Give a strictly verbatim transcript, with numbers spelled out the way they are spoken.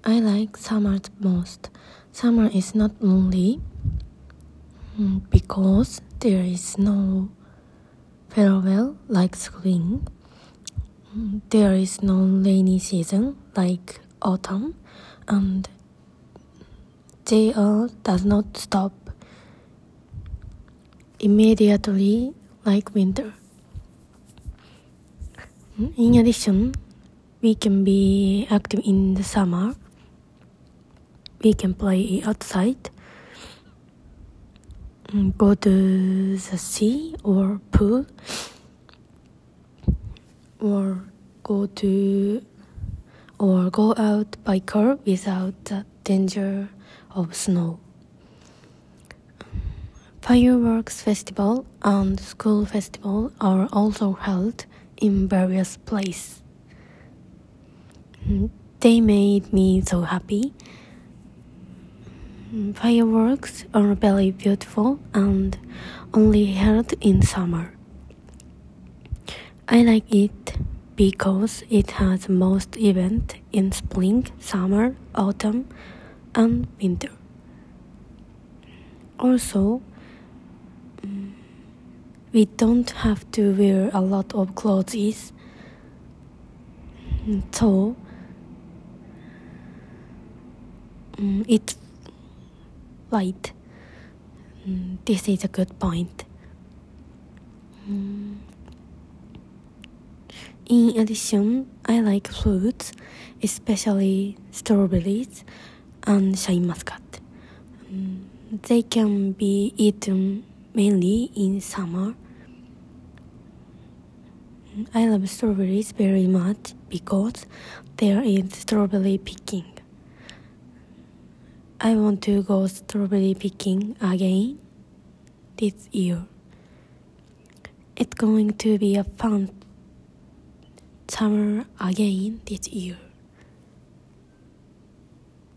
I like summer the most. Summer is not only mm, because there is no farewell like spring. Mm, There is no rainy season like autumn, and they all does not stop immediately like winter. Mm, In addition, we can be active in the summer. We can play outside, mm, go to the sea or pool, or go to or go out by car without the danger of snow. Fireworks festival and school festival are also held in various places. Mm, They made me so happy. Mm, Fireworks are very beautiful and only held in summer. I like it because it has most events in spring, summer, autumn, and winter. Also, mm, we don't have to wear a lot of clothes, mm, so mm, it's light. Mm, This is a good point. Mm. In addition, I like fruits, especially strawberries and shine muscat. Mm, They can be eaten mainly in summer. Mm, I love strawberries very much because there is strawberry picking. I want to go strawberry picking again this year. It's going to be a fun summer again this year.